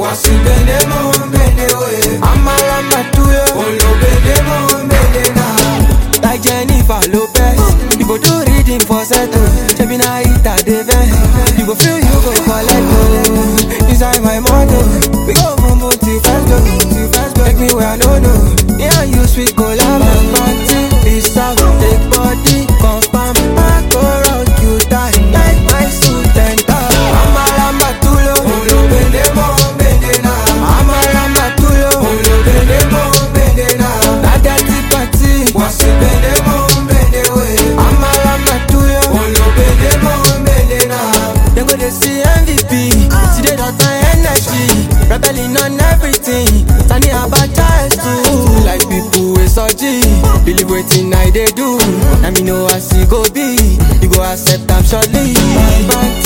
Wasibendemo bendewe. Amalamba tuyo. Olo bendemo bendena. Like Jennifer Lopez, you go do reading for settle. Chebi na ita de ven. You go feel you go collect. Inside my motor, we go boom boom till first go. Take me where I don't know. Me and you sweet collab. Party is out, take body confirm. I go rock you tight like my suit and tie. Amalamba tuyo. Olo bendemo bendena. Amalamba tuyo. Olo bendemo bendena. Na dirty party. Wasibendemo bendewe. Amalamba tuyo. Olo bendemo bendena. They go to see MVP. See they got my energy. Rebelling on everything. Tani Abacha is too. Like people with Soji. Believe waiting I they do. I me know I see go be. You go accept them shortly.